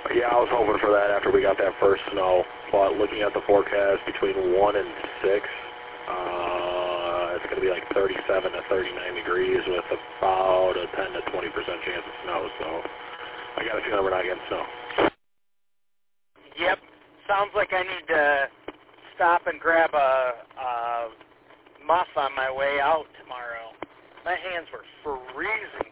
Yeah, I was hoping for that after we got that first snow. But looking at the forecast, between 1 and 6, it's going to be like 37 to 39 degrees with about a 10 to 20% chance of snow. So I got a feeling we're not getting snow. Yep. Sounds like I need to stop and grab a muff on my way out tomorrow. My hands were freezing